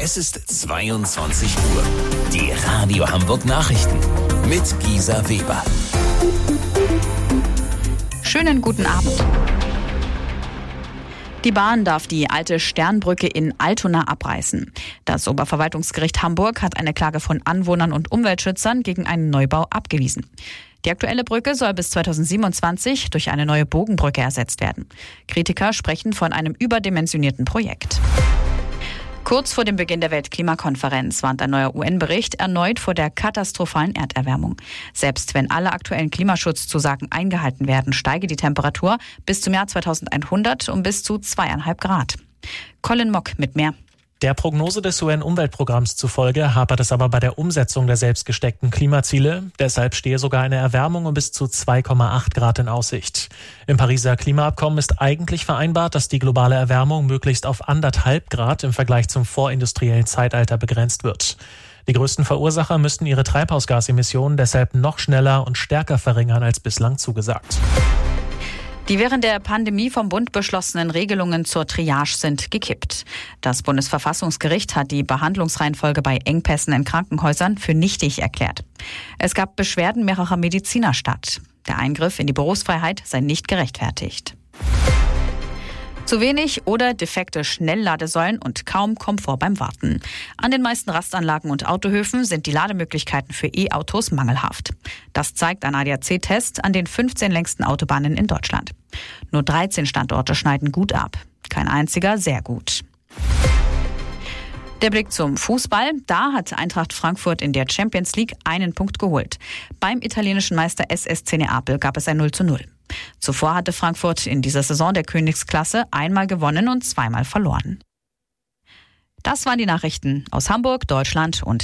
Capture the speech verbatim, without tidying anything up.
Es ist zweiundzwanzig Uhr. Die Radio Hamburg Nachrichten mit Gisa Weber. Schönen guten Abend. Die Bahn darf die alte Sternbrücke in Altona abreißen. Das Oberverwaltungsgericht Hamburg hat eine Klage von Anwohnern und Umweltschützern gegen einen Neubau abgewiesen. Die aktuelle Brücke soll bis zweitausendsiebenundzwanzig durch eine neue Bogenbrücke ersetzt werden. Kritiker sprechen von einem überdimensionierten Projekt. Kurz vor dem Beginn der Weltklimakonferenz warnt ein neuer U N-Bericht erneut vor der katastrophalen Erderwärmung. Selbst wenn alle aktuellen Klimaschutzzusagen eingehalten werden, steige die Temperatur bis zum Jahr zweitausendeinhundert um bis zu zweieinhalb Grad. Colin Mock mit mehr. Der Prognose des U N-Umweltprogramms zufolge hapert es aber bei der Umsetzung der selbst gesteckten Klimaziele. Deshalb stehe sogar eine Erwärmung um bis zu zwei Komma acht Grad in Aussicht. Im Pariser Klimaabkommen ist eigentlich vereinbart, dass die globale Erwärmung möglichst auf anderthalb Grad im Vergleich zum vorindustriellen Zeitalter begrenzt wird. Die größten Verursacher müssten ihre Treibhausgasemissionen deshalb noch schneller und stärker verringern als bislang zugesagt. Die während der Pandemie vom Bund beschlossenen Regelungen zur Triage sind gekippt. Das Bundesverfassungsgericht hat die Behandlungsreihenfolge bei Engpässen in Krankenhäusern für nichtig erklärt. Es gab Beschwerden mehrerer Mediziner statt. Der Eingriff in die Berufsfreiheit sei nicht gerechtfertigt. Zu wenig oder defekte Schnellladesäulen und kaum Komfort beim Warten. An den meisten Rastanlagen und Autohöfen sind die Lademöglichkeiten für E-Autos mangelhaft. Das zeigt ein A D A C-Test an den fünfzehn längsten Autobahnen in Deutschland. Nur dreizehn Standorte schneiden gut ab. Kein einziger sehr gut. Der Blick zum Fußball. Da hat Eintracht Frankfurt in der Champions League einen Punkt geholt. Beim italienischen Meister S S C Neapel gab es ein null zu null. Zuvor hatte Frankfurt in dieser Saison der Königsklasse einmal gewonnen und zweimal verloren. Das waren die Nachrichten aus Hamburg, Deutschland und